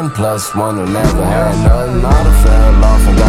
1+1 who never had nothing. I done fell off and got